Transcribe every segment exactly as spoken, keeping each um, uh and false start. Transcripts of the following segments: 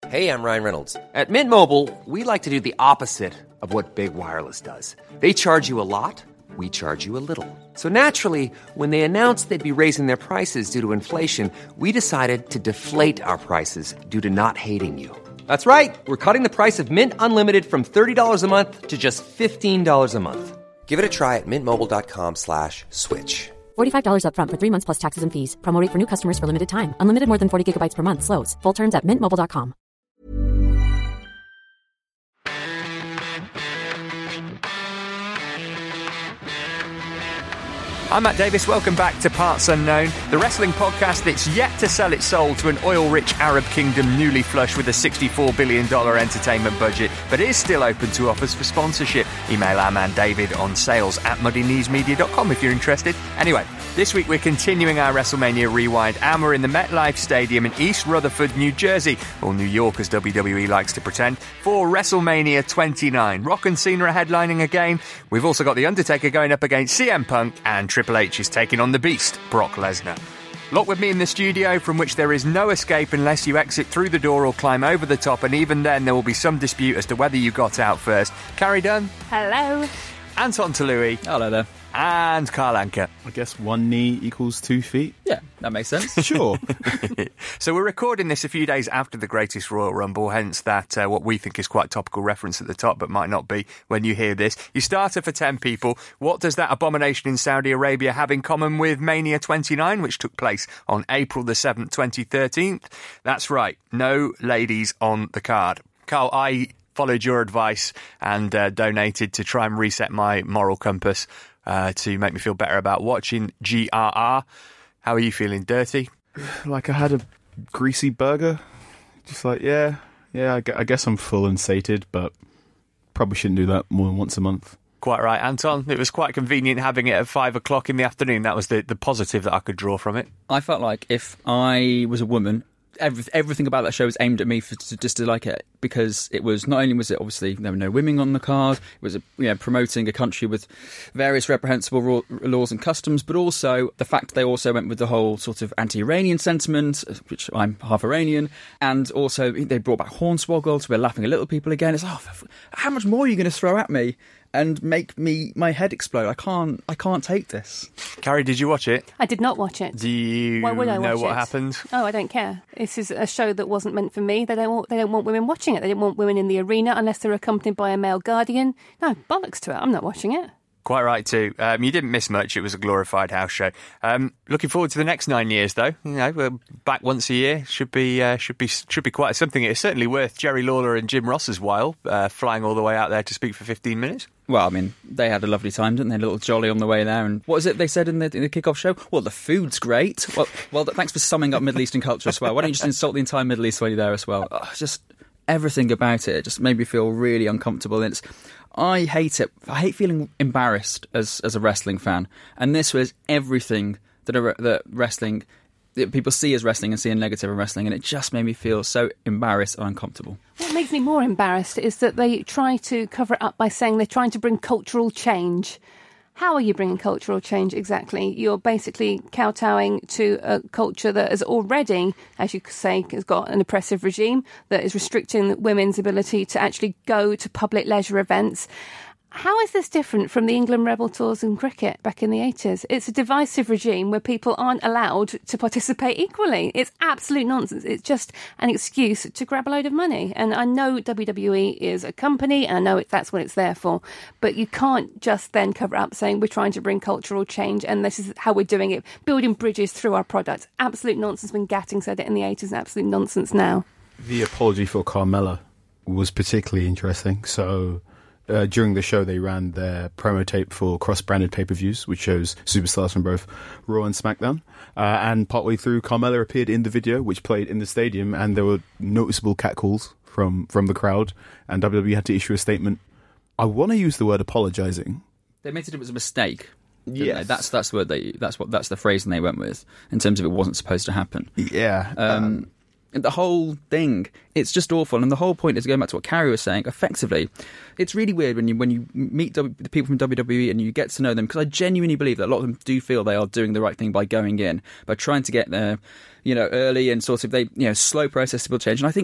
Hey, I'm Ryan Reynolds. At Mint Mobile, we like to do the opposite of what Big Wireless does. They charge you a lot, we charge you a little. So naturally, when they announced they'd be raising their prices due to inflation, we decided to deflate our prices due to not hating you. That's right. We're cutting the price of Mint Unlimited from thirty dollars a month to just fifteen dollars a month. Give it a try at mintmobile.com slash switch. forty-five dollars up front for three months plus taxes and fees. Promo rate for new customers for limited time. Unlimited more than forty gigabytes per month. Slows full terms at mint mobile dot com. I'm Matt Davis, welcome back to Parts Unknown, the wrestling podcast that's yet to sell its soul to an oil-rich Arab kingdom newly flush with a sixty-four billion dollars entertainment budget, but is still open to offers for sponsorship. Email our man David on sales at muddy knees media dot com if you're interested. Anyway, this week we're continuing our WrestleMania Rewind, and we're in the MetLife Stadium in East Rutherford, New Jersey, or New York as W W E likes to pretend, for WrestleMania twenty-nine. Rock and Cena are headlining again. We've also got The Undertaker going up against C M Punk, and Triple H is taking on the Beast, Brock Lesnar. Locked with me in the studio, from which there is no escape unless you exit through the door or climb over the top, and even then there will be some dispute as to whether you got out first. Carrie Dunn. Hello. Anton Tolui. Hello there. And Carl Anker. I guess one knee equals two feet. Yeah, that makes sense. Sure. So we're recording this a few days after the Greatest Royal Rumble, hence that uh, what we think is quite topical reference at the top, but might not be when you hear this. You started for ten people. What does that abomination in Saudi Arabia have in common with Mania twenty-nine, which took place on April the seventh, twenty thirteen? That's right, no ladies on the card. Carl, I followed your advice and uh, donated to try and reset my moral compass uh, to make me feel better about watching G R R. How are you feeling? Dirty? Like I had a greasy burger. Just like, yeah, yeah, I gu- I guess I'm full and sated, but probably shouldn't do that more than once a month. Quite right, Anton. It was quite convenient having it at five o'clock in the afternoon. That was the, the positive that I could draw from it. I felt like if I was a woman, every, everything about that show was aimed at me for to, just to like it, because it was not only was it obviously there were no women on the card, it was a, you know, promoting a country with various reprehensible raw, laws and customs, but also the fact they also went with the whole sort of anti-Iranian sentiment, which I'm half Iranian, and also they brought back Hornswoggle, so we're laughing at little people again. It's oh, how much more are you going to throw at me and make me my head explode? I can't I can't take this. Carrie, did you watch it? I did not watch it. Do you Why would I know watch what it? happened? Oh, I don't care. This is a show that wasn't meant for me. They don't want, they don't want women watching it. They didn't want women in the arena unless they're accompanied by a male guardian. No, bollocks to it. I'm not watching it. Quite right too. Um, you didn't miss much. It was a glorified house show. Um, looking forward to the next nine years, though. You know, we're back once a year. Should be uh, should be should be quite something. It's certainly worth Jerry Lawler and Jim Ross's while uh, flying all the way out there to speak for fifteen minutes. Well, I mean, they had a lovely time, didn't they? A little jolly on the way there. And what was it they said in the, in the kickoff show? Well, the food's great. Well, well, thanks for summing up Middle Eastern culture as well. Why don't you just insult the entire Middle East while you're there as well? Oh, just everything about it. It just made me feel really uncomfortable. And it's, I hate it. I hate feeling embarrassed as as a wrestling fan. And this was everything that a, that wrestling that people see as wrestling and see a negative in wrestling, and it just made me feel so embarrassed and uncomfortable. What makes me more embarrassed is that they try to cover it up by saying they're trying to bring cultural change. How are you bringing cultural change exactly? You're basically kowtowing to a culture that has already, as you could say, has got an oppressive regime that is restricting women's ability to actually go to public leisure events. How is this different from the England Rebel Tours in cricket back in the eighties? It's a divisive regime where people aren't allowed to participate equally. It's absolute nonsense. It's just an excuse to grab a load of money. And I know W W E is a company, and I know it, that's what it's there for. But you can't just then cover up saying we're trying to bring cultural change and this is how we're doing it, building bridges through our products. Absolute nonsense when Gatting said it in the eighties, absolute nonsense now. The apology for Carmella was particularly interesting. So Uh, during the show, they ran their promo tape for cross-branded pay-per-views, which shows superstars from both Raw and SmackDown. Uh, and partway through, Carmella appeared in the video, which played in the stadium, and there were noticeable catcalls from, from the crowd, and W W E had to issue a statement. I want to use the word apologising. They admitted it was a mistake. Yeah, that's that's the word they that's what that's the phrasing they went with in terms of it wasn't supposed to happen. Yeah. Um, um, the whole thing, it's just awful, and the whole point is going back to what Carrie was saying. Effectively, it's really weird when you when you meet w, the people from W W E and you get to know them, because I genuinely believe that a lot of them do feel they are doing the right thing by going in, by trying to get there, you know, early and sort of they you know slow process to build change. And I think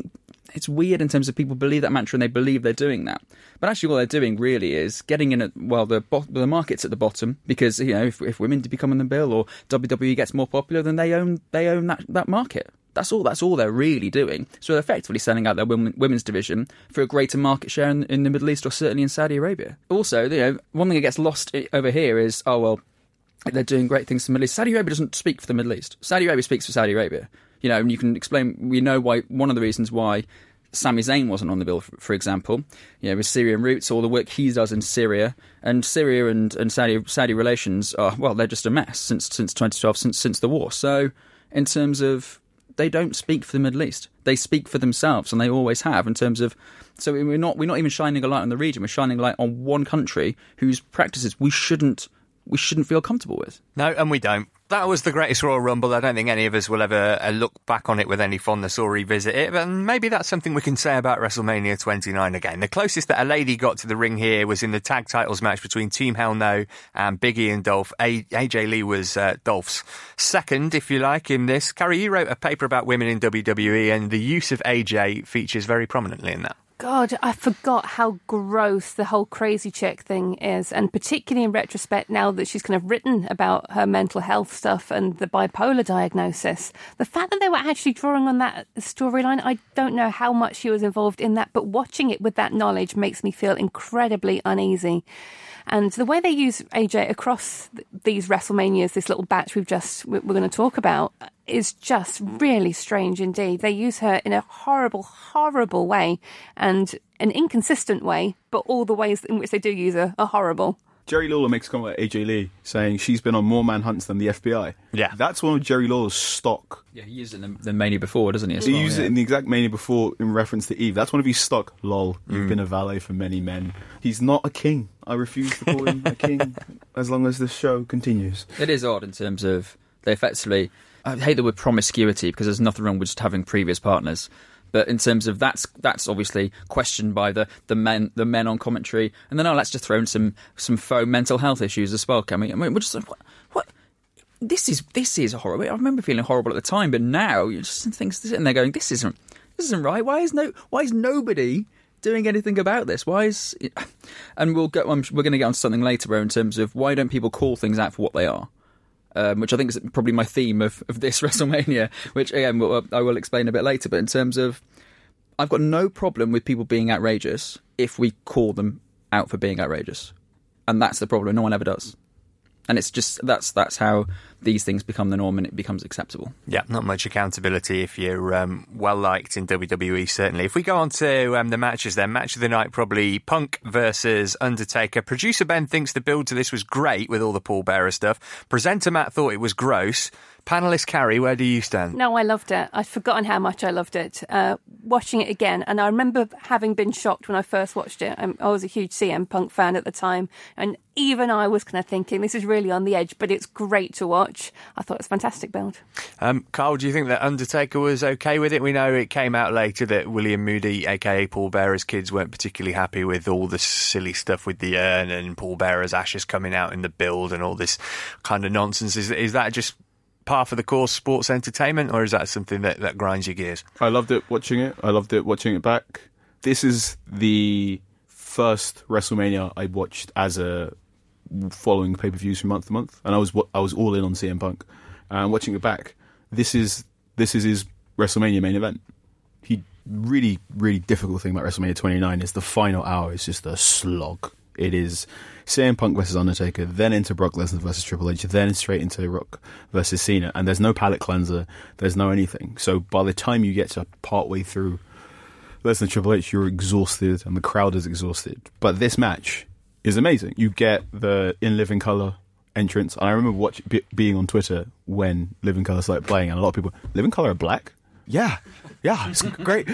it's weird in terms of people believe that mantra and they believe they're doing that. But actually what they're doing really is getting in at, well, the bo- the market's at the bottom because, you know, if, if women become on the bill or W W E gets more popular, then they own they own that, that market. That's all That's all they're really doing. So they're effectively selling out their women, women's division for a greater market share in, in the Middle East or certainly in Saudi Arabia. Also, you know, one thing that gets lost over here is, oh, well, they're doing great things for the Middle East. Saudi Arabia doesn't speak for the Middle East. Saudi Arabia speaks for Saudi Arabia. You know, and you can explain, we know why, one of the reasons why Sami Zayn wasn't on the bill, for, for example, you know, with Syrian roots, all the work he does in Syria, and Syria and, and Saudi Saudi relations are, well, they're just a mess since since twenty twelve, since since the war. So, in terms of, they don't speak for the Middle East. They speak for themselves, and they always have, in terms of, so we're not we're not even shining a light on the region, we're shining a light on one country whose practices we shouldn't we shouldn't feel comfortable with. No, and we don't. That was the greatest Royal Rumble. I don't think any of us will ever uh, look back on it with any fondness or revisit it, but maybe that's something we can say about WrestleMania twenty-nine again. The closest that a lady got to the ring here was in the tag titles match between Team Hell No and Big E and Dolph. A- AJ Lee was uh, Dolph's second, if you like, in this. Carrie, you wrote a paper about women in W W E, and the use of A J features very prominently in that. God, I forgot how gross the whole crazy chick thing is, and particularly in retrospect now that she's kind of written about her mental health stuff and the bipolar diagnosis. The fact that they were actually drawing on that storyline, I don't know how much she was involved in that, but watching it with that knowledge makes me feel incredibly uneasy. And the way they use A J across th- these WrestleManias, this little batch we've just we're going to talk about, is just really strange indeed. They use her in a horrible, horrible way, and an inconsistent way, but all the ways in which they do use her are horrible. Jerry Lawler makes a comment about A J Lee, saying she's been on more manhunts than the F B I. Yeah. That's one of Jerry Lawler's stock. Yeah, he used it in the, the Mania before, doesn't he? As He well, used yeah. it in the exact Mania before in reference to Eve. That's one of his stock. Lol, you've mm. been a valet for many men. He's not a king. I refuse to call him a king as long as this show continues. It is odd in terms of they effectively, I hate the word promiscuity because there's nothing wrong with just having previous partners. But in terms of that's that's obviously questioned by the, the men the men on commentary, and then oh, let's just throw in some some faux mental health issues as well. Can we? I mean, we're just what, what this is this is horrible. I remember feeling horrible at the time, but now you just think sitting there going, this isn't this isn't right. Why is no why is nobody doing anything about this? Why is it? And we'll get we're going to get on to something later, where in terms of why don't people call things out for what they are. Um, which I think is probably my theme of, of this WrestleMania, which, again, I will explain a bit later. But in terms of, I've got no problem with people being outrageous if we call them out for being outrageous. And that's the problem. No one ever does. And it's just, that's that's how these things become the norm and it becomes acceptable. Yeah, not much accountability if you're um, well-liked in W W E, certainly. If we go on to um, the matches then, match of the night, probably Punk versus Undertaker. Producer Ben thinks the build to this was great with all the pallbearer stuff. Presenter Matt thought it was gross. Panellist Carrie, where do you stand? No, I loved it. I'd forgotten how much I loved it. Uh, watching it again, and I remember having been shocked when I first watched it. I'm, I was a huge C M Punk fan at the time, and even I was kind of thinking, this is really on the edge, but it's great to watch. I thought it was a fantastic build. Um, Carl, do you think that Undertaker was okay with it? We know it came out later that William Moody, a k a. Paul Bearer's kids, weren't particularly happy with all the silly stuff with the urn and Paul Bearer's ashes coming out in the build and all this kind of nonsense. Is, is that just par for the course sports entertainment, or is that something that, that grinds your gears? I loved it watching it. I loved it watching it back. This is the first WrestleMania I watched as a following pay-per-views from month to month, and I was I was all in on C M Punk. And uh, watching it back, this is this is his WrestleMania main event. He really really difficult thing about WrestleMania twenty-nine is the final hour is just a slog. It is C M Punk versus Undertaker, then into Brock Lesnar versus Triple H, then straight into Rock versus Cena, and there's no palate cleanser, there's no anything. So by the time you get to partway through Lesnar Triple H, you're exhausted and the crowd is exhausted. But this match is amazing. You get the In Living Colour entrance. And I remember watch, be, being on Twitter when Living Colour started playing, and a lot of people, Living Colour are black? Yeah, yeah, it's great.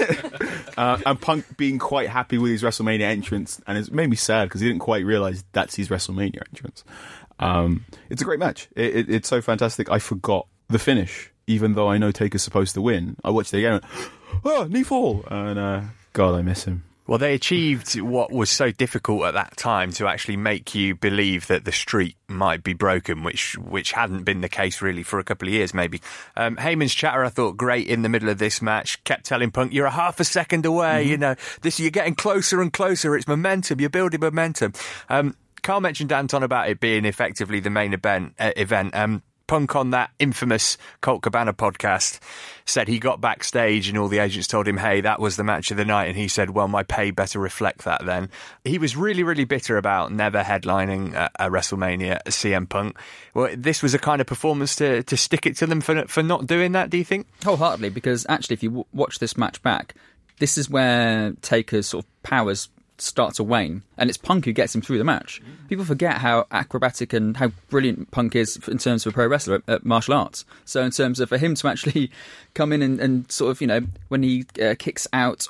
uh, and Punk being quite happy with his WrestleMania entrance, and it made me sad because he didn't quite realise that's his WrestleMania entrance. Um, it's a great match. It, it, it's so fantastic. I forgot the finish, even though I know Taker's supposed to win. I watched it again and went, oh, knee fall. And uh, God, I miss him. Well, they achieved what was so difficult at that time to actually make you believe that the streak might be broken, which which hadn't been the case really for a couple of years, maybe. Um, Heyman's chatter, I thought, great in the middle of this match. Kept telling Punk, you're a half a second away, mm-hmm. you know, this you're getting closer and closer. It's momentum. You're building momentum. Um, Carl mentioned, Anton, about it being effectively the main event. Uh, event. Um, Punk on that infamous Colt Cabana podcast said he got backstage and all the agents told him, hey, that was the match of the night. And he said, well, my pay better reflect that then. He was really, really bitter about never headlining a, a WrestleMania, a C M Punk. Well, this was a kind of performance to, to stick it to them for, for not doing that, do you think? Wholeheartedly, because actually, if you w- watch this match back, this is where Taker's sort of powers start to wane, and it's Punk who gets him through the match. People forget how acrobatic and how brilliant Punk is in terms of a pro wrestler at, at martial arts. So in terms of for him to actually come in and, and sort of, you know, when he uh, kicks out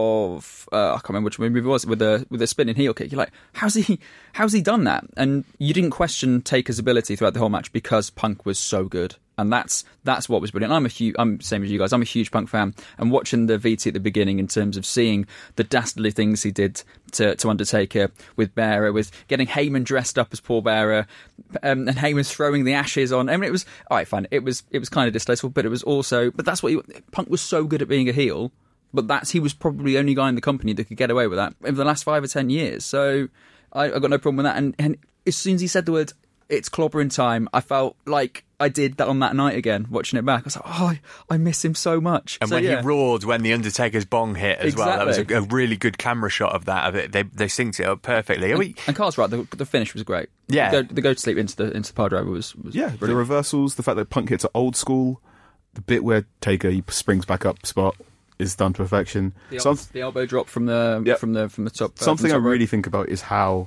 of uh, I can't remember which movie it was, with a with a spinning heel kick, you're like, how's he how's he done that? And you didn't question Taker's ability throughout the whole match because Punk was so good. And that's that's what was brilliant. I'm a huge, I'm same as you guys. I'm a huge Punk fan, and watching the V T at the beginning in terms of seeing the dastardly things he did to, to Undertaker with Bearer, with getting Heyman dressed up as Paul Bearer, um, and Heyman's throwing the ashes on. I mean, it was all right, fine. It was it was kind of distasteful, but it was also. But that's what he, Punk was so good at being a heel. But that's he was probably the only guy in the company that could get away with that over the last five or ten years. So I, I got no problem with that. And, and as soon as he said the word, it's clobbering time, I felt like I did that on that night again, watching it back. I was like, oh, I, I miss him so much. And so, when yeah. he roared when the Undertaker's bong hit as exactly. well, that was a, a really good camera shot of that. Of it. They they synced it up perfectly. And, we, and Carl's right, the, the finish was great. Yeah. The go, the go to sleep into the into the pile driver was, was yeah, brilliant. the reversals, the fact that Punk hits an old school, the bit where Taker he springs back up spot is done to perfection. The, Some, the elbow drop from the yeah. from the from the top. Uh, Something from the top I really rope. think about is how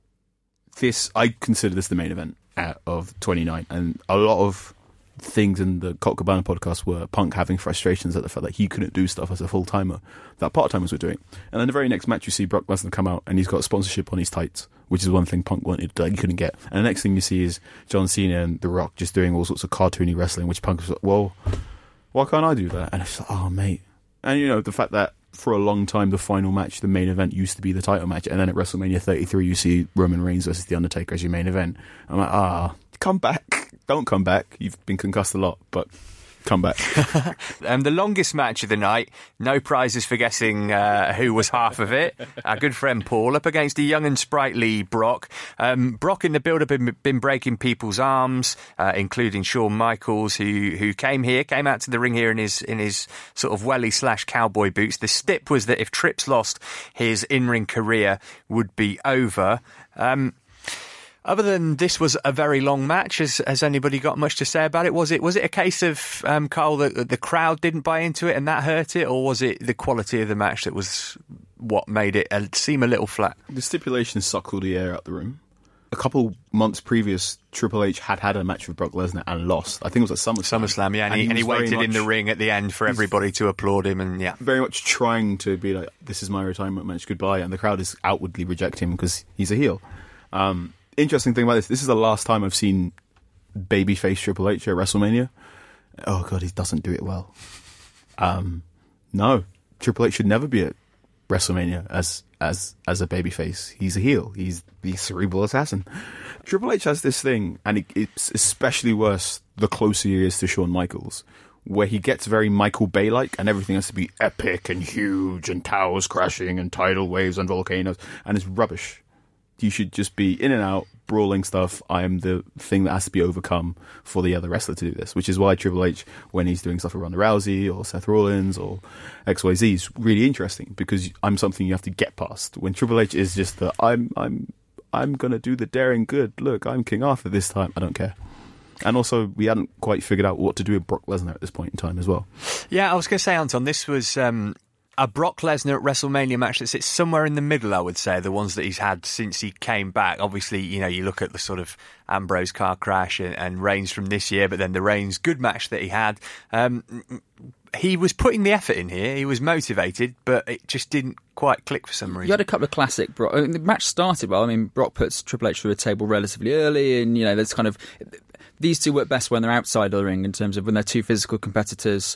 this. I consider this the main event of twenty-nine, and a lot of things in the Colt Cabana podcast were Punk having frustrations at the fact that he couldn't do stuff as a full timer that part timers were doing. And then the very next match, you see Brock Lesnar come out and he's got sponsorship on his tights, which is one thing Punk wanted that he couldn't get. And the next thing you see is John Cena and The Rock just doing all sorts of cartoony wrestling, which Punk was like, well, why can't I do that? And it's like, oh, mate. And, you know, the fact that for a long time, the final match, the main event, used to be the title match. And then at WrestleMania thirty-three, you see Roman Reigns versus The Undertaker as your main event. I'm like, ah, come back. Don't come back. You've been concussed a lot, but come back. um, the longest match of the night, no prizes for guessing uh, who was half of it. Our good friend Paul up against a young and sprightly Brock. Um, Brock in the build-up had been breaking people's arms, uh, including Shawn Michaels, who who came here, came out to the ring here in his in his sort of welly slash cowboy boots. The stip was that if Trips lost, his in-ring career would be over. Um, Other than this was a very long match, has, has anybody got much to say about it? Was it was it a case of, um, Carl, that the crowd didn't buy into it and that hurt it? Or was it the quality of the match that was what made it seem a little flat? The stipulation suckled the air out the room. A couple months previous, Triple H had had a match with Brock Lesnar and lost. I think it was at SummerSlam. SummerSlam, yeah, and, and he, he, and he waited much, in the ring at the end for everybody to applaud him, and yeah. Very much trying to be like, this is my retirement match, goodbye, and the crowd is outwardly rejecting him because he's a heel. Um... Interesting thing about this, this is the last time I've seen babyface Triple H at WrestleMania. Oh god, he doesn't do it well. Um, no, Triple H should never be at WrestleMania as as as a babyface. He's a heel. He's the cerebral assassin. Triple H has this thing, and it, it's especially worse the closer he is to Shawn Michaels, where he gets very Michael Bay-like, and everything has to be epic and huge, and towers crashing, and tidal waves and volcanoes, and it's rubbish. You should just be in and out, brawling stuff. I am the thing that has to be overcome for the other wrestler to do this, which is why Triple H, when he's doing stuff with Ronda Rousey or Seth Rollins or X Y Z, is really interesting because I'm something you have to get past. When Triple H is just the, I'm, I'm, I'm gonna do the daring good. Look, I'm King Arthur this time. I don't care. And also, we hadn't quite figured out what to do with Brock Lesnar at this point in time as well. Yeah, I was going to say, Anton, this was um, a Brock Lesnar at WrestleMania match that sits somewhere in the middle, I would say, the ones that he's had since he came back. Obviously, you know, you look at the sort of Ambrose car crash and, and Reigns from this year, but then the Reigns good match that he had. Um, he was putting the effort in here. He was motivated, but it just didn't quite click for some reason. You had a couple of classic Brock. I mean, the match started well. I mean, Brock puts Triple H through a table relatively early, and, you know, there's kind of... These two work best when they're outside of the ring in terms of when they're two physical competitors.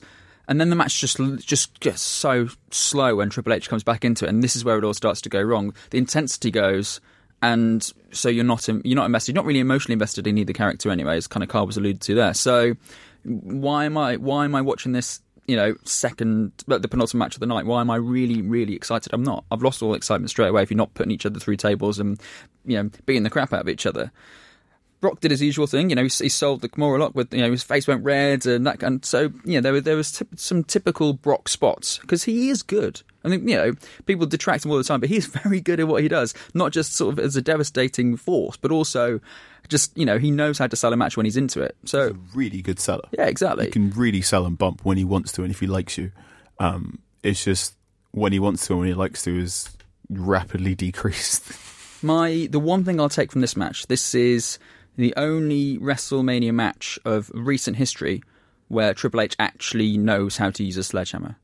And then the match just just gets so slow when Triple H comes back into it, and this is where it all starts to go wrong. The intensity goes, and so you're not you're not invested, you're not really emotionally invested in either character anyway, as kind of Carl was alluded to there. So why am I why am I watching this? You know, second, but the penultimate match of the night. Why am I really, really excited? I'm not. I've lost all excitement straight away if you're not putting each other through tables and, you know, beating the crap out of each other. Brock did his usual thing, you know, he, he sold the Kimura lock with, you know, his face went red and that, and so, you know, there, were, there was t- some typical Brock spots, because he is good. I mean, you know, people detract him all the time, but he's very good at what he does, not just sort of as a devastating force, but also just, you know, he knows how to sell a match when he's into it. So he's a really good seller. Yeah, exactly. He can really sell and bump when he wants to and if he likes you. Um, it's just when he wants to and when he likes to is rapidly decreased. My The one thing I'll take from this match, this is the only WrestleMania match of recent history where Triple H actually knows how to use a sledgehammer.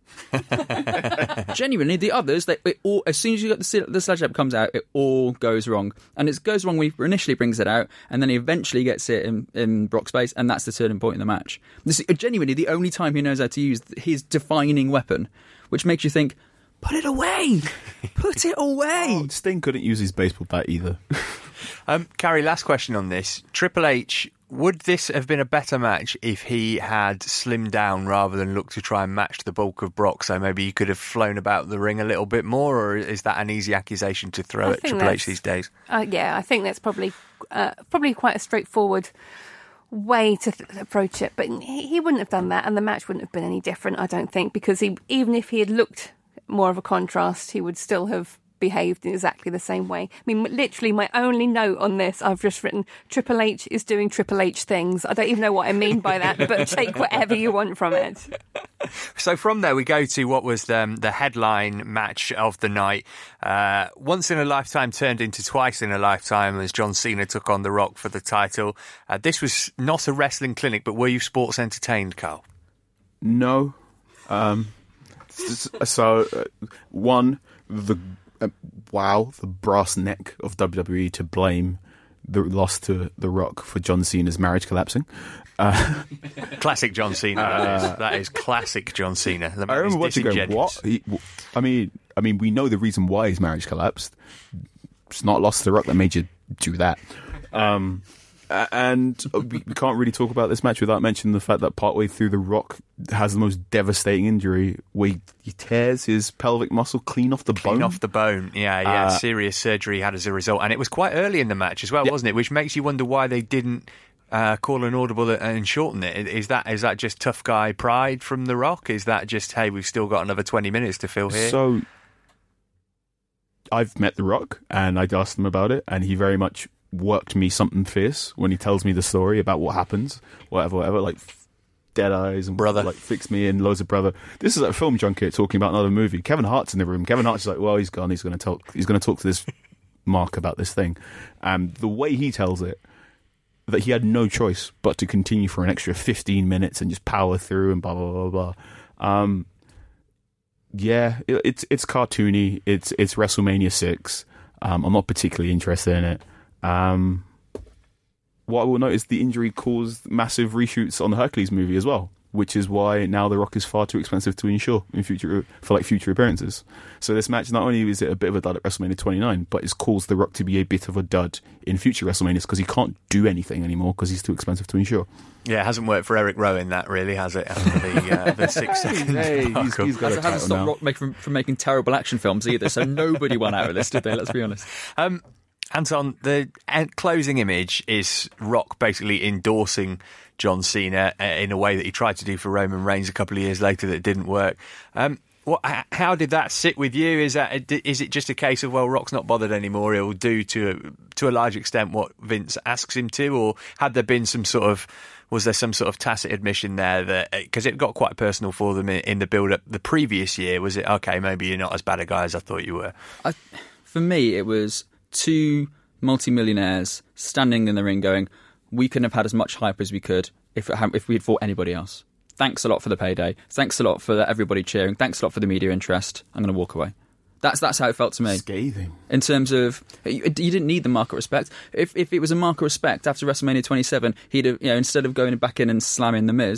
Genuinely, the others, they, it all, as soon as you get the, the sledgehammer comes out, it all goes wrong. And it goes wrong when he initially brings it out, and then he eventually gets it in, in Brock's face, and that's the turning point in the match. This is genuinely the only time he knows how to use his defining weapon, which makes you think, put it away! Put it away! Oh, Sting couldn't use his baseball bat either. um, Carrie, last question on this. Triple H, would this have been a better match if he had slimmed down rather than looked to try and match the bulk of Brock? So maybe he could have flown about the ring a little bit more, or is that an easy accusation to throw I at Triple H these days? Uh, yeah, I think that's probably uh, probably quite a straightforward way to th- approach it. But he, he wouldn't have done that, and the match wouldn't have been any different, I don't think, because he, even if he had looked more of a contrast, he would still have behaved in exactly the same way. I mean, literally, my only note on this, I've just written, Triple H is doing Triple H things. I don't even know what I mean by that, but take whatever you want from it. So from there, we go to what was the, the headline match of the night. Uh, once in a lifetime turned into twice in a lifetime as John Cena took on The Rock for the title. Uh, this was not a wrestling clinic, but were you sports entertained, Carl? No. Um, so, uh, one, the Uh, wow, the brass neck of W W E to blame the loss to The Rock for John Cena's marriage collapsing. Uh, classic John Cena. Uh, that, is. that is classic John Cena. The I remember watching go, what? He, I mean, I mean, we know the reason why his marriage collapsed. It's not loss to The Rock that made you do that. Um, and we can't really talk about this match without mentioning the fact that partway through, The Rock has the most devastating injury where he, he tears his pelvic muscle clean off the clean bone. Clean off the bone, yeah, yeah. Uh, Serious surgery he had as a result. And it was quite early in the match as well, yeah. wasn't it? Which makes you wonder why they didn't uh, call an audible and shorten it. Is that is that just tough guy pride from The Rock? Is that just, hey, we've still got another twenty minutes to fill here? So, I've met The Rock, and I'd asked him about it, and he very much worked me something fierce when he tells me the story about what happens, whatever, whatever, like dead eyes and brother, like fix me in, loads of brother. This is like a film junket talking about another movie. Kevin Hart's in the room. Kevin Hart's like, well, he's gone. He's going to talk. He's going to talk to this Mark about this thing. And the way he tells it, that he had no choice but to continue for an extra fifteen minutes and just power through and blah blah blah blah. Um, yeah, it, it's it's cartoony. It's it's WrestleMania six. Um, I'm not particularly interested in it. Um, what I will note is the injury caused massive reshoots on the Hercules movie as well, which is why now The Rock is far too expensive to insure in future for like future appearances. So this match, not only is it a bit of a dud at WrestleMania twenty-nine, but it's caused The Rock to be a bit of a dud in future WrestleManias because he can't do anything anymore because he's too expensive to insure. Yeah, it hasn't worked for Eric Rowan, that really, has it? After the, uh, the six second hey, he's, he's got hasn't, hasn't stopped Rock make, from, from making terrible action films either, so nobody won out of this, did they? Let's be honest. Um, Anton, the closing image is Rock basically endorsing John Cena in a way that he tried to do for Roman Reigns a couple of years later that didn't work. Um, what, how did that sit with you? Is that is it just a case of, well, Rock's not bothered anymore, he'll do to to a large extent what Vince asks him to, or had there been some sort of, was there some sort of tacit admission there that, because it got quite personal for them in, in the build-up the previous year, was it, okay, maybe you're not as bad a guy as I thought you were? I, for me, it was two multi-millionaires standing in the ring going, we couldn't have had as much hype as we could if it had, if we had fought anybody else. Thanks a lot for the payday. Thanks a lot for everybody cheering. Thanks a lot for the media interest. I'm going to walk away. That's that's how it felt to me. Scathing. In terms of, you, you didn't need the mark of respect. If if it was a mark of respect after WrestleMania twenty-seven, he'd have, you know, instead of going back in and slamming The Miz,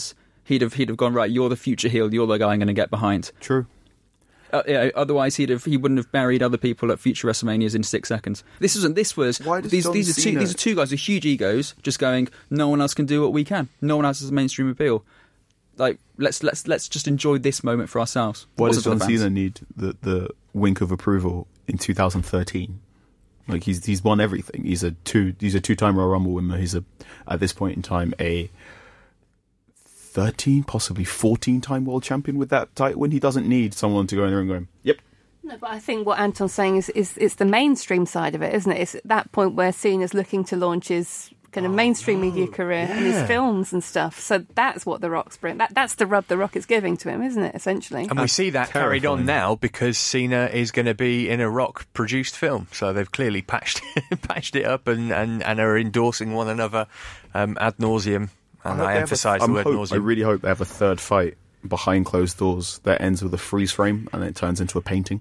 He'd have he'd have gone, right, you're the future heel, you're the guy I'm going to get behind. True. Uh, yeah, otherwise, he'd have he wouldn't have buried other people at future WrestleManias in six seconds. This wasn't. This was. Why does these John these are two Cena- these are two guys with huge egos, just going. No one else can do what we can. No one else has a mainstream appeal. Like let's let's let's just enjoy this moment for ourselves. Why Also does for the John fans. Cena need the, the wink of approval in two thousand thirteen? Like he's he's won everything. He's a two he's a two time Royal Rumble winner. He's a at this point in time a thirteen, possibly fourteen time world champion with that title. When he doesn't need someone to go in there and go, yep. No, but I think what Anton's saying is, is it's the mainstream side of it, isn't it? It's at that point where Cena's looking to launch his kind of mainstream media career and his films and stuff. So that's what The Rock's bring. That, that's the rub The Rock is giving to him, isn't it, essentially? And we see that carried on now because Cena is going to be in a Rock-produced film. So they've clearly patched patched it up and, and, and are endorsing one another um, ad nauseum. And I, I emphasise the word hope, nauseum. I really hope they have a third fight behind closed doors that ends with a freeze frame and then it turns into a painting.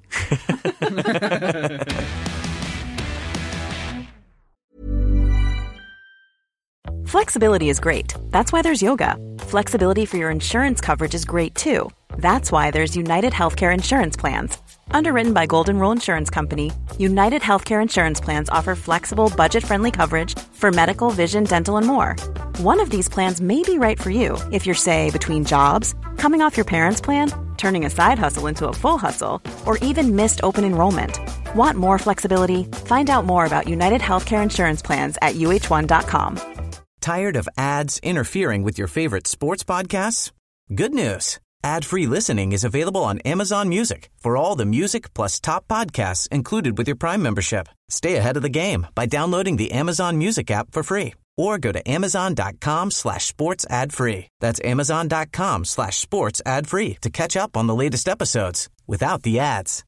Flexibility is great. That's why there's yoga. Flexibility for your insurance coverage is great too. That's why there's United Healthcare Insurance Plans. Underwritten by Golden Rule Insurance Company, United Healthcare Insurance Plans offer flexible, budget-friendly coverage for medical, vision, dental, and more. One of these plans may be right for you if you're, say, between jobs, coming off your parents' plan, turning a side hustle into a full hustle, or even missed open enrollment. Want more flexibility? Find out more about United Healthcare Insurance Plans at U H one dot com. Tired of ads interfering with your favorite sports podcasts? Good news. Ad-free listening is available on Amazon Music for all the music plus top podcasts included with your Prime membership. Stay ahead of the game by downloading the Amazon Music app for free or go to amazon.com slash sports ad free. That's amazon.com slash sports ad free to catch up on the latest episodes without the ads.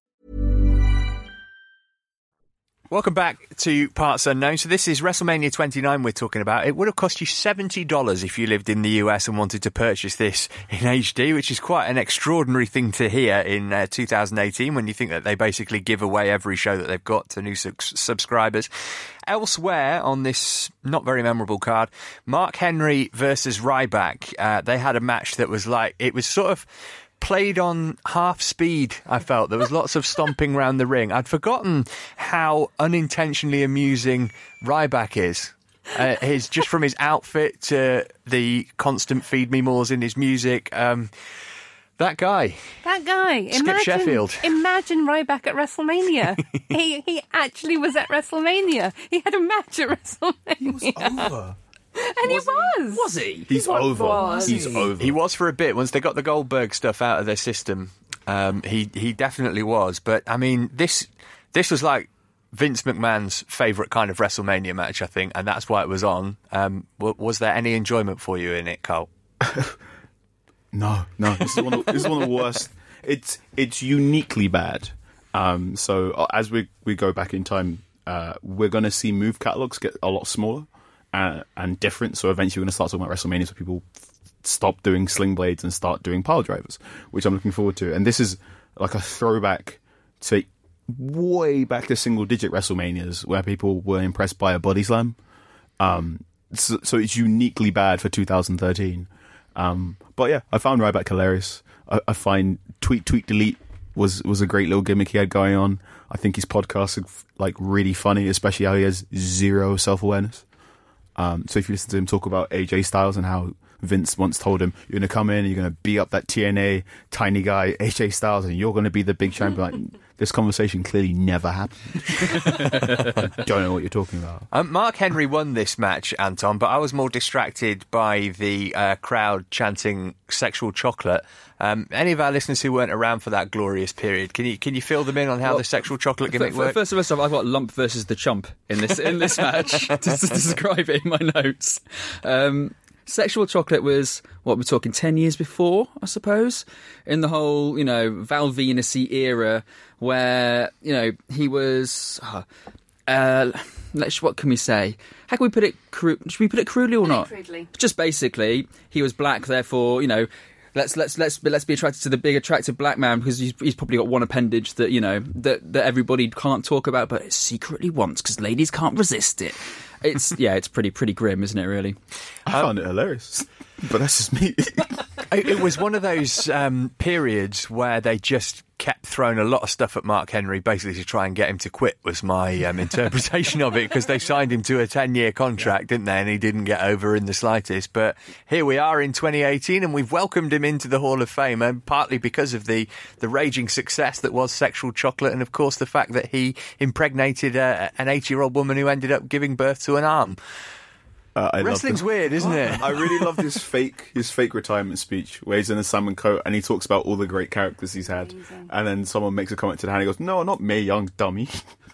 Welcome back to Parts Unknown. So this is WrestleMania twenty-nine we're talking about. It would have cost you seventy dollars if you lived in the U S and wanted to purchase this in H D, which is quite an extraordinary thing to hear in uh, two thousand eighteen when you think that they basically give away every show that they've got to new su- subscribers. Elsewhere on this not very memorable card, Mark Henry versus Ryback. Uh, they had a match that was like, it was sort of played on half speed, I felt. There was lots of stomping around the ring. I'd forgotten how unintentionally amusing Ryback is. Uh, his just from his outfit to the constant feed me mores in his music. Um, that guy. That guy. Skip imagine, Sheffield. Imagine Ryback at WrestleMania. he he actually was at WrestleMania. He had a match at WrestleMania. He was over. And was he was. Was he? He's What over. was He's he? over. He was for a bit. Once they got the Goldberg stuff out of their system, um, he, he definitely was. But, I mean, this this was like Vince McMahon's favourite kind of WrestleMania match, I think, and that's why it was on. Um, w- was there any enjoyment for you in it, Carl? No, no. This is one of, this is one of the worst. It's it's uniquely bad. Um, so uh, as we we go back in time, uh, we're going to see move catalogs get a lot smaller uh, and different. So eventually, we're going to start talking about WrestleMania, so people stop doing sling blades and start doing pile drivers, which I'm looking forward to. And this is like a throwback to way back to single digit WrestleManias where people were impressed by a body slam. Um, so, so it's uniquely bad for two thousand thirteen. Um, but yeah, I found Ryback hilarious. I, I find Tweet Tweet Delete was was a great little gimmick he had going on. I think his podcast is like really funny, especially how he has zero self awareness. Um, so if you listen to him talk about A J Styles and how Vince once told him, you're going to come in, you're going to beat up that T N A tiny guy A J Styles, and you're going to be the big champion. Like, this conversation clearly never happened. I don't know what you're talking about. Um, Mark Henry won this match, Anton, but I was more distracted by the uh, crowd chanting "sexual chocolate." Um, any of our listeners who weren't around for that glorious period, can you can you fill them in on how Well, the sexual chocolate gimmick F- worked? First of all, I've got Lump versus the Chump in this in this match to, to describe it in my notes. Um, Sexual Chocolate was, what we're talking, ten years before, I suppose, in the whole, you know, Val Venus-y era where, you know, he was, uh, uh, let's, what can we say? How can we put it, cru- should we put it crudely or not? Crudely. Just basically, he was black, therefore, you know, Let's let's let's let's be attracted to the big attractive black man because he's, he's probably got one appendage that you know that, that everybody can't talk about, but secretly wants because ladies can't resist it. It's yeah, it's pretty pretty grim, isn't it? Really. I found it hilarious, but that's just me. it, it was one of those um, periods where they just kept throwing a lot of stuff at Mark Henry, basically to try and get him to quit, was my um, interpretation of it, because they signed him to a ten-year contract, didn't they, and he didn't get over in the slightest. But here we are in twenty eighteen, and we've welcomed him into the Hall of Fame, and partly because of the, the raging success that was Sexual Chocolate, and of course the fact that he impregnated uh, an eighty-year-old woman who ended up giving birth to an arm. Uh, I Wrestling's weird, isn't it? I really loved his fake his fake retirement speech where he's in a salmon coat and he talks about all the great characters he's had. Amazing. And then someone makes a comment to the hand and he goes, "No, not me, young dummy."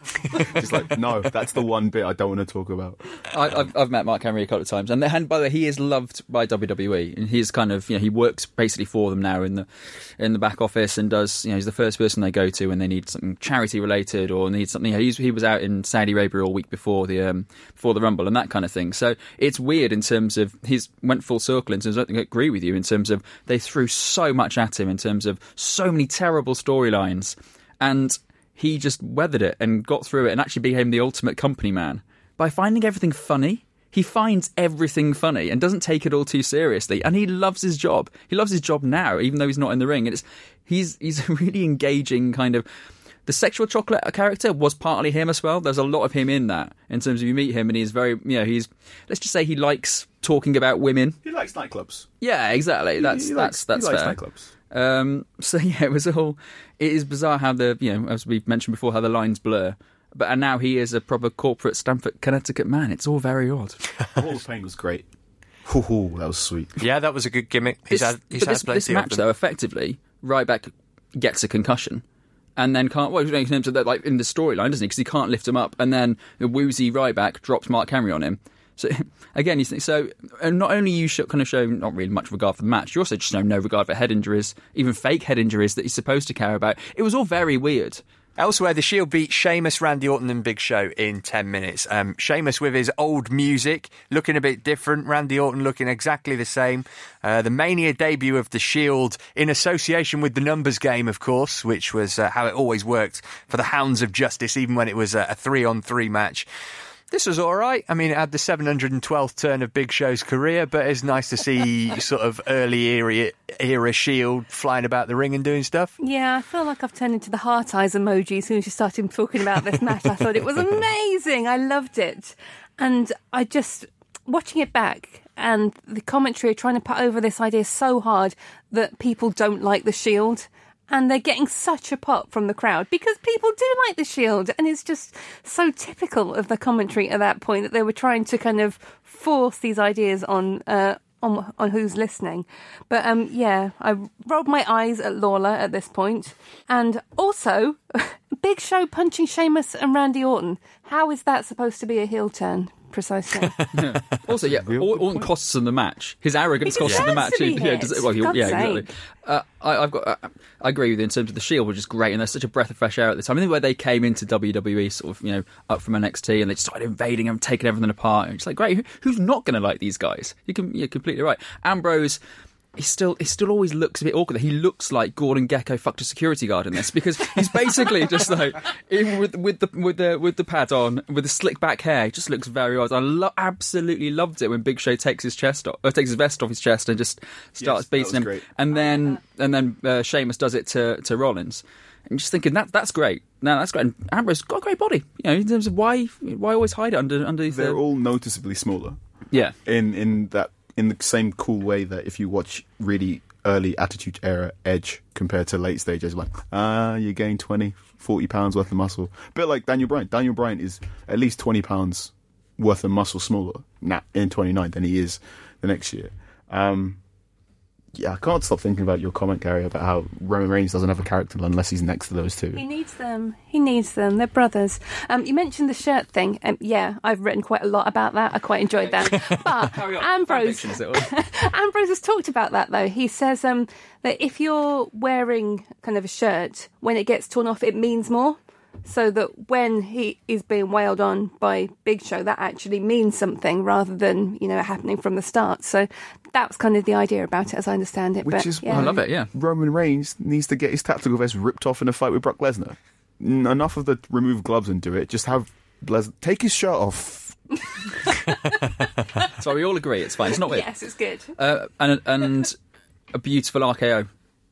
Just like, no, that's the one bit I don't want to talk about. I, I've, I've met Mark Henry a couple of times, and, and by the way, he is loved by W W E, and he's kind of, you know, he works basically for them now in the in the back office, and does, you know, he's the first person they go to when they need something charity related or need something. You know, he's, he was out in Saudi Arabia all week before the um, before the Rumble and that kind of thing. So it's weird in terms of he's went full circle in terms of, I think I agree with you in terms of they threw so much at him in terms of so many terrible storylines, and he just weathered it and got through it and actually became the ultimate company man by finding everything funny. He finds everything funny and doesn't take it all too seriously. And he loves his job. He loves his job now, even though he's not in the ring. And it's he's he's a really engaging kind of... The Sexual Chocolate character was partly him as well. There's a lot of him in that, in terms of you meet him and he's very, you know, he's... Let's just say he likes talking about women. He likes nightclubs. Yeah, exactly. That's he, he that's likes, that's he likes fair. nightclubs. Um, so yeah, it was all. It is bizarre how the, you know, as we mentioned before, how the lines blur. But and now he is a proper corporate Stamford, Connecticut man. It's all very odd. Hall of Fame was great. Ooh, that was sweet. Yeah, that was a good gimmick. He's This, had, he's but had this, plenty this match of them. though, effectively, Ryback gets a concussion. And then can't, well, in terms of that, like in the storyline, doesn't he? Because he can't lift him up. And then the woozy Ryback drops Mark Henry on him. So again, you think so. And not only you should kind of show not really much regard for the match, you also just show no regard for head injuries, even fake head injuries that he's supposed to care about. It was all very weird. Elsewhere, the Shield beat Sheamus, Randy Orton and Big Show in ten minutes. Um, Sheamus with his old music, looking a bit different. Randy Orton looking exactly the same. Uh, the Mania debut of the Shield in association with the numbers game, of course, which was uh, how it always worked for the Hounds of Justice, even when it was a, a three-on-three match. This was all right. I mean, it had the seven hundred twelfth turn of Big Show's career, but it's nice to see sort of early era, era Shield flying about the ring and doing stuff. Yeah, I feel like I've turned into the heart eyes emoji as soon as you started talking about this match. I thought it was amazing. I loved it. And I just, watching it back and the commentary trying to put over this idea so hard that people don't like the Shield. And they're getting such a pop from the crowd because people do like the Shield. And it's just so typical of the commentary at that point that they were trying to kind of force these ideas on uh, on, on who's listening. But um, yeah, I rolled my eyes at Lawler at this point. And also, Big Show punching Sheamus and Randy Orton. How is that supposed to be a heel turn? Precisely. Yeah. Also, yeah, Orton costs him the match. His arrogance He costs him the match. deserves to be Yeah, hit, does it- well, he- God's yeah, sake. exactly. Uh, I, I've got. Uh, I agree with you in terms of the Shield, which is great, and they're such a breath of fresh air at the time. I think where they came into W W E, sort of, you know, up from N X T, and they just started invading them, taking everything apart. And it's like, great, who, who's not going to like these guys? You can, you're completely right. Ambrose. He still, he still always looks a bit awkward. He looks like Gordon Gekko fucked a security guard in this because he's basically just like even with with the with the with the pad on, with the slick back hair. He just looks very odd. I lo- absolutely loved it when Big Show takes his chest off, or takes his vest off his chest and just starts Yes, that beating was him. great. And then and then uh, Sheamus does it to to Rollins. And you're just thinking that that's great. No, that's great. And Ambrose got a great body. You know, in terms of why why always hide it under underneath. They're the... all noticeably smaller. yeah. In in that in the same cool way that if you watch really early Attitude Era Edge compared to late stage Edge, like, ah, you gain twenty, forty pounds worth of muscle. A bit like Daniel Bryan. Daniel Bryan is at least twenty pounds worth of muscle smaller now in twenty-nine than he is the next year. Um, yeah, I can't stop thinking about your comment, Gary, about how Roman Reigns doesn't have a character unless he's next to those two. He needs them. He needs them. They're brothers. Um, you mentioned the shirt thing. Um, yeah, I've written quite a lot about that. I quite enjoyed that. But Ambrose, Fanfiction, is it all? Ambrose has talked about that, though. He says um, that if you're wearing kind of a shirt, when it gets torn off, it means more. So that when he is being wailed on by Big Show, that actually means something rather than, you know, happening from the start. So that was kind of the idea about it, as I understand it. Which but, is yeah. I love it. Yeah. Roman Reigns needs to get his tactical vest ripped off in a fight with Brock Lesnar. N- enough of the remove gloves and do it. Just have Lesnar take his shirt off. So we all agree it's fine. It's not weird. Yes, it's good. Uh, and and a beautiful R K O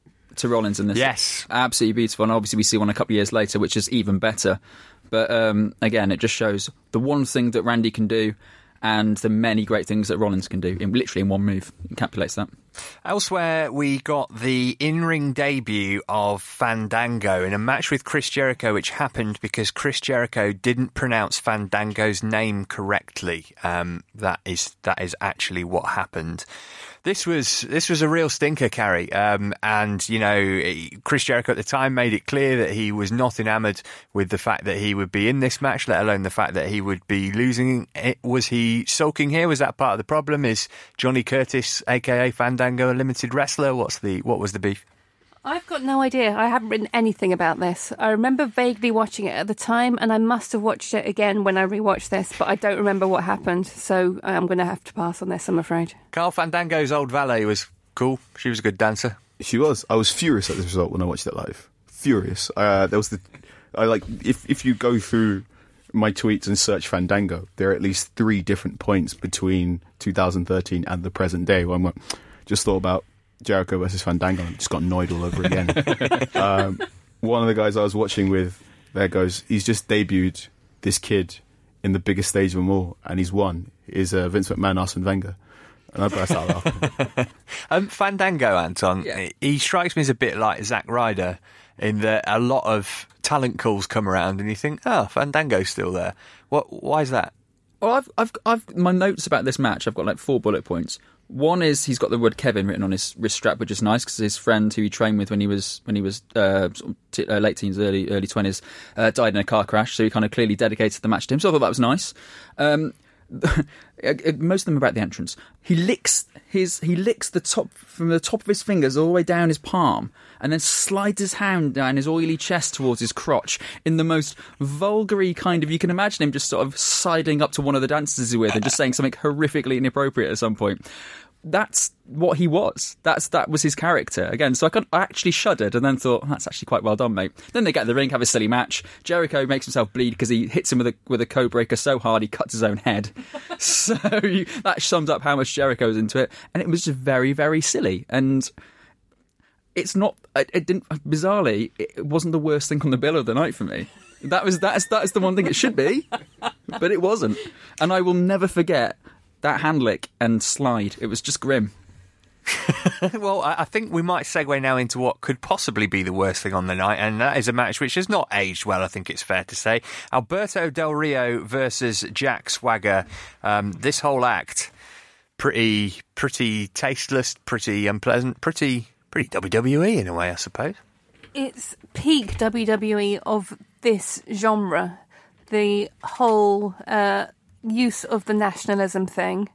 to Rollins in this. Yes. Absolutely beautiful. And obviously we see one a couple of years later, which is even better. But um, again, it just shows the one thing that Randy can do and the many great things that Rollins can do in literally in one move. Encapsulates that. Elsewhere, we got the in-ring debut of Fandango in a match with Chris Jericho, which happened because Chris Jericho didn't pronounce Fandango's name correctly. Um, that is that is actually what happened. This was this was a real stinker, Carrie. Um, and, you know, Chris Jericho at the time made it clear that he was not enamoured with the fact that he would be in this match, let alone the fact that he would be losing it. Was he sulking here? Was that part of the problem? Is Johnny Curtis, a k a. Fandango, a limited wrestler? What's the What was the beef? I've got no idea. I haven't written anything about this. I remember vaguely watching it at the time, and I must have watched it again when I rewatched this, but I don't remember what happened, so I'm going to have to pass on this, I'm afraid. Carl Fandango's old valet was cool. She was a good dancer. She was. I was furious at this result when I watched it live. Furious. Uh, there was the... I like... If, if you go through my tweets and search Fandango, there are at least three different points between two thousand thirteen and the present day where I'm like, just thought about Jericho versus Fandango and just got annoyed all over again. um, one of the guys I was watching with there goes, he's just debuted this kid in the biggest stage of them all, and he's won. Is uh, Vince McMahon, Arsene Wenger. And I burst out laughing. um, Fandango, Anton, yeah. He strikes me as a bit like Zack Ryder in that a lot of talent calls come around and you think, oh, Fandango's still there. What? Why is that? Well, I've, I've, I've, my notes about this match, I've got like four bullet points. One is he's got the word Kevin written on his wrist strap, which is nice because his friend who he trained with when he was when he was uh, sort of t- uh, late teens, early early twenties, uh, died in a car crash. So he kind of clearly dedicated the match to him. So I thought that was nice. Um, most of them are about the entrance. He licks his he licks the top from the top of his fingers all the way down his palm, and then slides his hand down his oily chest towards his crotch in the most vulgar-y kind of. You can imagine him just sort of sidling up to one of the dancers he's with and just saying something horrifically inappropriate at some point. That's what he was. That's that was his character again. So I, got, I actually shuddered and then thought, that's actually quite well done, mate. Then they get in the ring, have a silly match. Jericho makes himself bleed because he hits him with a with a code breaker so hard he cuts his own head. So you, that sums up how much Jericho's into it, and it was just very, very silly. And it's not. It, it didn't. Bizarrely, it wasn't the worst thing on the bill of the night for me. That was that's that is the one thing it should be, but it wasn't. And I will never forget that hand lick and slide. It was just grim. Well, I think we might segue now into what could possibly be the worst thing on the night, and that is a match which has not aged well, I think it's fair to say. Alberto Del Rio versus Jack Swagger. Um, this whole act, pretty pretty tasteless, pretty unpleasant, pretty pretty W W E in a way, I suppose. It's peak W W E of this genre. The whole uh, use of the nationalism thing.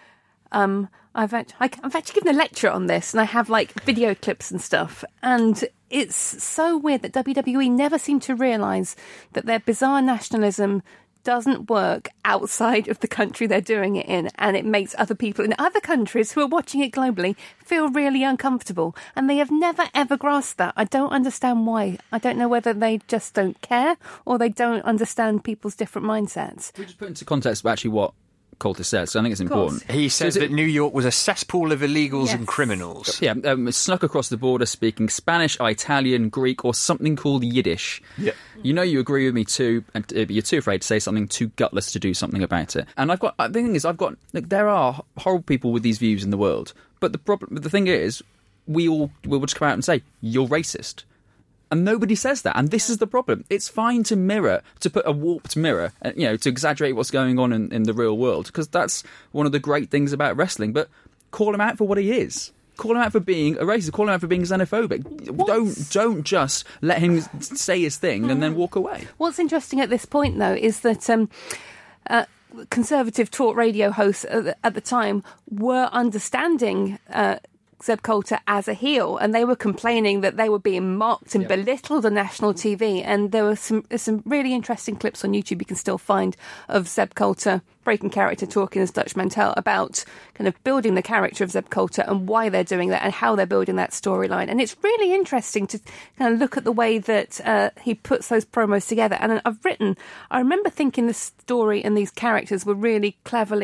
Um, I've actually, I've actually given a lecture on this, and I have like video clips and stuff. And it's so weird that W W E never seem to realise that their bizarre nationalism doesn't work outside of the country they're doing it in, and it makes other people in other countries who are watching it globally feel really uncomfortable, and they have never ever grasped that. I don't understand why. I don't know whether they just don't care or they don't understand people's different mindsets. We just put into context actually what Coulter says, so I think it's important. He says so that it, New York was a cesspool of illegals yes. and criminals. Yeah, um, snuck across the border speaking Spanish, Italian, Greek, or something called Yiddish. Yeah. You know you agree with me too, and uh, you're too afraid to say something, too gutless to do something about it. And I've got, the thing is, I've got, look, there are horrible people with these views in the world, but the problem, the thing is, we all will just come out and say, you're racist. And nobody says that, and this is the problem. It's fine to mirror, to put a warped mirror, you know, to exaggerate what's going on in, in the real world, because that's one of the great things about wrestling. But call him out for what he is. Call him out for being a racist. Call him out for being xenophobic. What's... Don't don't just let him say his thing and then walk away. What's interesting at this point, though, is that um, uh, conservative talk radio hosts at the, at the time were understanding Uh, Zeb Coulter as a heel, and they were complaining that they were being mocked and yep. belittled on national T V. And there were some some really interesting clips on YouTube you can still find of Zeb Coulter breaking character, talking as Dutch Mantel about kind of building the character of Zeb Coulter and why they're doing that and how they're building that storyline. And it's really interesting to kind of look at the way that uh, he puts those promos together. And I've written, I remember thinking the story and these characters were really cleverly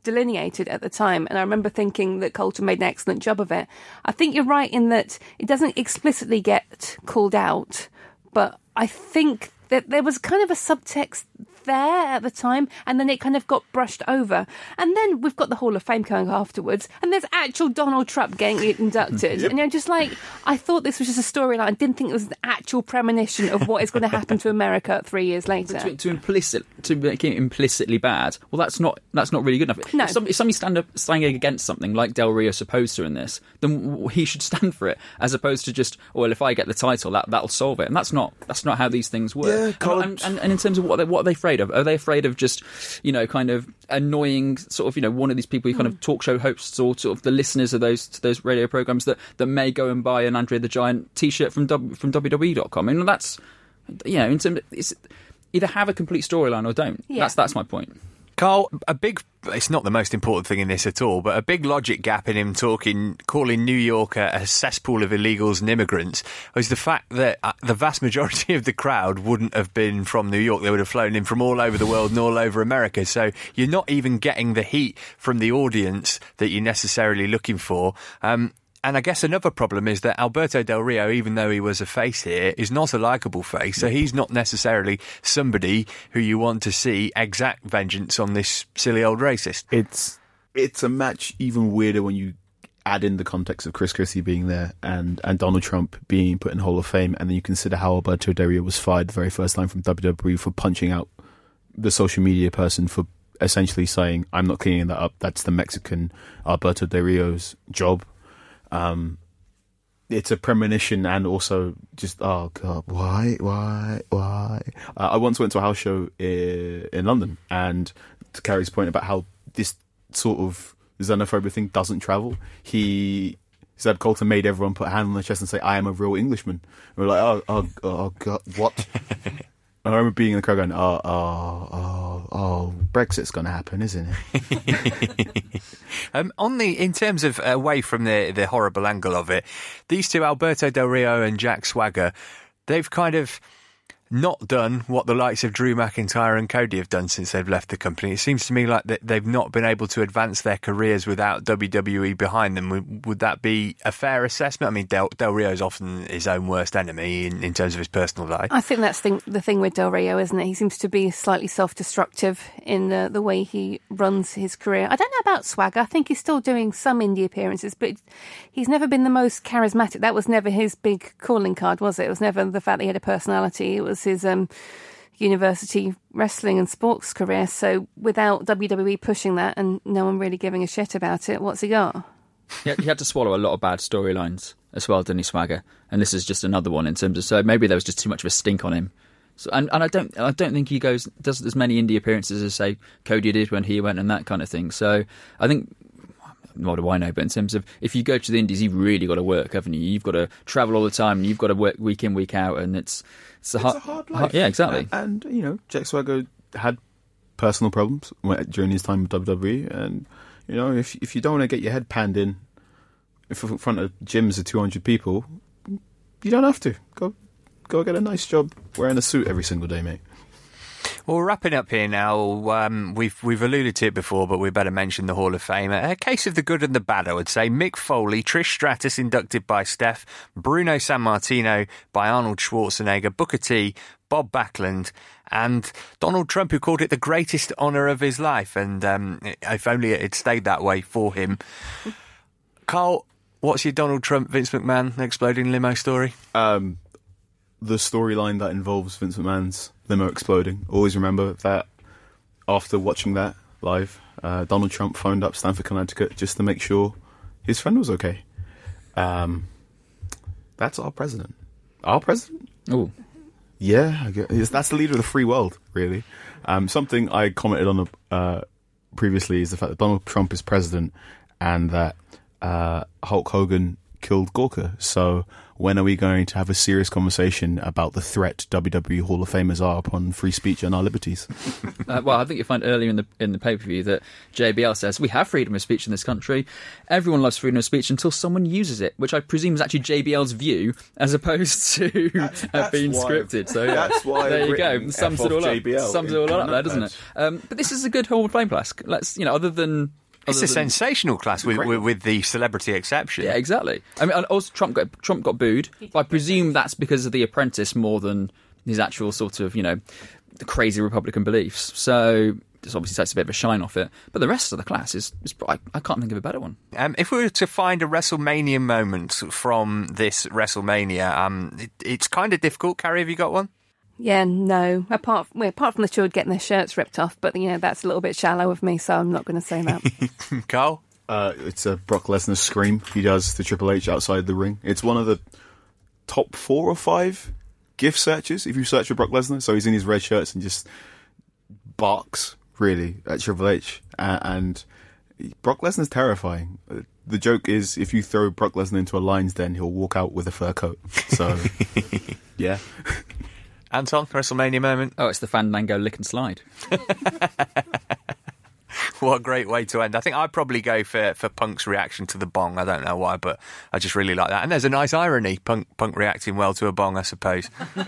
delineated at the time, and I remember thinking that Coulter made an excellent job of it. I think you're right in that it doesn't explicitly get called out, but I think that there was kind of a subtext there at the time, and then it kind of got brushed over. And then we've got the Hall of Fame going afterwards, and there's actual Donald Trump getting inducted. Yep. And you're just like, I thought this was just a storyline. I didn't think it was an actual premonition of what is going to happen to America three years later. To, to implicit, to make it implicitly bad, well, that's not that's not really good enough. No. If, somebody, if somebody's stand up, standing against something like Del Rio is supposed to in this, then he should stand for it, as opposed to just, well, if I get the title, that that'll solve it. And that's not that's not how these things work. Yeah, and, and, and, and in terms of what they, what are they afraid of? Are they afraid of just, you know, kind of annoying sort of, you know, one of these people, kind of talk show hosts or sort of the listeners of those to those radio programs that, that may go and buy an Andre the Giant T-shirt from w, from W W E dot com? I mean, that's, you know, in terms of, it's, either have a complete storyline or don't. Yeah. That's that's my point. Carl, a big, it's not the most important thing in this at all, but a big logic gap in him talking, calling New York a, a cesspool of illegals and immigrants was the fact that uh, the vast majority of the crowd wouldn't have been from New York. They would have flown in from all over the world and all over America. So you're not even getting the heat from the audience that you're necessarily looking for. Um, And I guess another problem is that Alberto Del Rio, even though he was a face here, is not a likeable face. So he's not necessarily somebody who you want to see exact vengeance on this silly old racist. It's it's a match even weirder when you add in the context of Chris Christie being there and, and Donald Trump being put in Hall of Fame, and then you consider how Alberto Del Rio was fired the very first time from W W E for punching out the social media person for essentially saying, I'm not cleaning that up. That's the Mexican Alberto Del Rio's job. Um, it's a premonition and also just, oh God, why, why, why? Uh, I once went to a house show in, in London, and to Carrie's point about how this sort of xenophobia thing doesn't travel, he said Coulter made everyone put a hand on their chest and say, I am a real Englishman. And we're like, oh, oh, oh God, what? I remember being in the crowd going, oh, oh, oh, oh, Brexit's going to happen, isn't it? um, on the, in terms of away from the, the horrible angle of it, these two, Alberto Del Rio and Jack Swagger, they've kind of not done what the likes of Drew McIntyre and Cody have done since they've left the company. It seems to me like that they've not been able to advance their careers without W W E behind them. Would, would that be a fair assessment? I mean, Del, Del Rio is often his own worst enemy in, in terms of his personal life. I think that's the, the thing with Del Rio, isn't it? He seems to be slightly self-destructive in the, the way he runs his career. I don't know about Swagger. I think he's still doing some indie appearances, but he's never been the most charismatic. That was never his big calling card, was it? It was never the fact that he had a personality. It was his um, university wrestling and sports career. So without W W E pushing that and no one really giving a shit about it, what's he got? He had to swallow a lot of bad storylines as well, didn't he, Swagger? And this is just another one in terms of, so maybe there was just too much of a stink on him. So, and, and I don't, I don't think he goes does as many indie appearances as say Cody did when he went and that kind of thing. So I think, what do I know? But in terms of if you go to the Indies, you've really got to work, haven't you? You've got to travel all the time, and you've got to work week in, week out, and it's it's a, it's hard, a hard life. Hard, yeah, exactly. And, and you know, Jack Swagger had personal problems during his time with W W E, and you know, if if you don't want to get your head panned in in front of gyms of two hundred people, you don't have to go go get a nice job wearing a suit every single day, mate. Well, we're wrapping up here now. Um, we've we've alluded to it before, but we better mention the Hall of Fame. A case of the good and the bad, I would say. Mick Foley, Trish Stratus inducted by Steph, Bruno Sammartino by Arnold Schwarzenegger, Booker T, Bob Backlund, and Donald Trump, who called it the greatest honour of his life. And um, if only it had stayed that way for him. Carl, what's your Donald Trump, Vince McMahon exploding limo story? Um, the storyline that involves Vince McMahon's limo exploding. Always remember that after watching that live, uh, Donald Trump phoned up Stamford, Connecticut just to make sure his friend was okay. Um, that's our president. Our president? Oh, yeah, I guess. That's the leader of the free world, really. Um, something I commented on uh, previously is the fact that Donald Trump is president and that uh, Hulk Hogan killed Gawker. So when are we going to have a serious conversation about the threat W W E Hall of Famers are upon free speech and our liberties? uh, well, I think you'll find earlier in the in the pay-per-view that J B L says, we have freedom of speech in this country. Everyone loves freedom of speech until someone uses it, which I presume is actually J B L's view as opposed to that's, that's uh, being why, scripted. So yeah, that's why there you go. Sums it all up. Sums it all up there, doesn't it? Um, but this is a good Hall of Fame class. Let's, you know, other than... It's Other a than, sensational class with, with, with the celebrity exception. Yeah, exactly. I mean, also Trump got Trump got booed, but I presume that's because of The Apprentice more than his actual sort of, you know, the crazy Republican beliefs. So this obviously takes a bit of a shine off it. But the rest of the class is, is I, I can't think of a better one. Um, if we were to find a WrestleMania moment from this WrestleMania, um, it, it's kind of difficult. Carrie, have you got one? Yeah, no. Apart well, apart from the children getting their shirts ripped off, but you know that's a little bit shallow of me, so I'm not going to say that. Carl, uh, it's a Brock Lesnar scream he does to Triple H outside the ring. It's one of the top four or five GIF searches if you search for Brock Lesnar. So he's in his red shirts and just barks really at Triple H, uh, and Brock Lesnar's terrifying. The joke is if you throw Brock Lesnar into a lion's den, he'll walk out with a fur coat. So yeah. Anton, WrestleMania moment? Oh, it's the Fandango lick and slide. What a great way to end. I think I'd probably go for, for Punk's reaction to the bong. I don't know why, but I just really like that. And there's a nice irony, Punk, Punk reacting well to a bong, I suppose.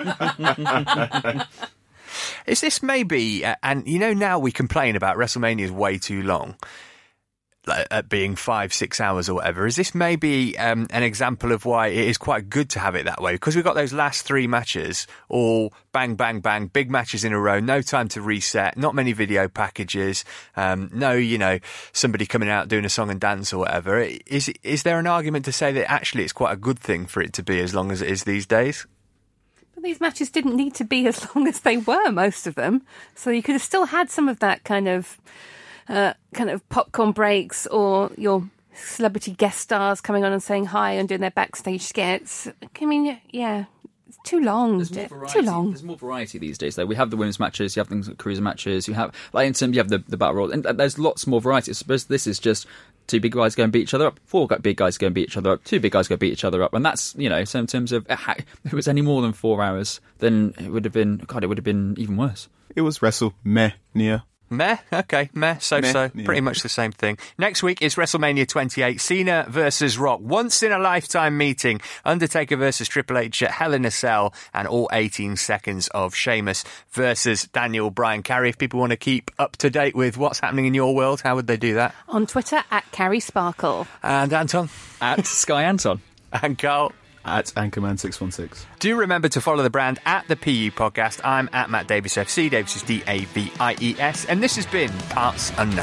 Is this maybe, uh, and you know now we complain about WrestleMania is way too long, at being five, six hours or whatever. Is this maybe um, an example of why it is quite good to have it that way? Because we've got those last three matches, all bang, bang, bang, big matches in a row, no time to reset, not many video packages, um, no, you know, somebody coming out doing a song and dance or whatever. Is, is there an argument to say that actually it's quite a good thing for it to be as long as it is these days? But these matches didn't need to be as long as they were, most of them. So you could have still had some of that kind of... Uh, kind of popcorn breaks or your celebrity guest stars coming on and saying hi and doing their backstage skits. I mean, yeah, it's too long. There's more variety. Too long. There's more variety these days, though. We have the women's matches, you have the cruiser matches, you have, like in terms, you have the, the battle royal, and there's lots more variety. I suppose this is just two big guys go and beat each other up, four big guys go and beat each other up, two big guys go beat each other up, and that's, you know, so in terms of, if it was any more than four hours, then it would have been, God, it would have been even worse. It was WrestleMania. Meh, okay, meh, so-so, meh, yeah. Pretty much the same thing. Next week is WrestleMania twenty-eight, Cena versus Rock, once-in-a-lifetime meeting, Undertaker versus Triple H at Hell in a Cell, and all eighteen seconds of Sheamus versus Daniel Bryan. Carrie, if people want to keep up to date with what's happening in your world, how would they do that? On Twitter, at Carrie Sparkle. And Anton? At Sky Anton. And Carl? At Anchorman six one six. Do remember to follow the brand at the P U Podcast. I'm at Matt Davis F C. Davis is D A V I E S. And this has been Parts Unknown.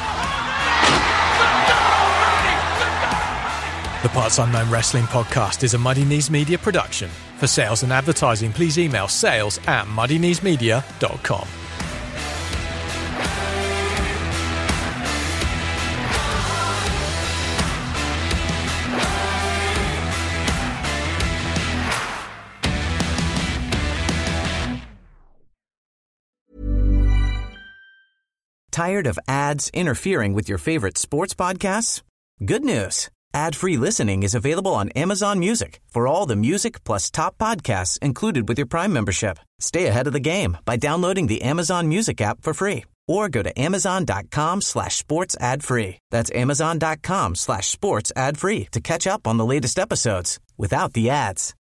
The Parts Unknown Wrestling Podcast is a Muddy Knees Media production. For sales and advertising, please email sales at muddy knees media dot com. Tired of ads interfering with your favorite sports podcasts? Good news. Ad-free listening is available on Amazon Music for all the music plus top podcasts included with your Prime membership. Stay ahead of the game by downloading the Amazon Music app for free or go to amazon.com slash sports ad free. That's amazon.com slash sports ad free to catch up on the latest episodes without the ads.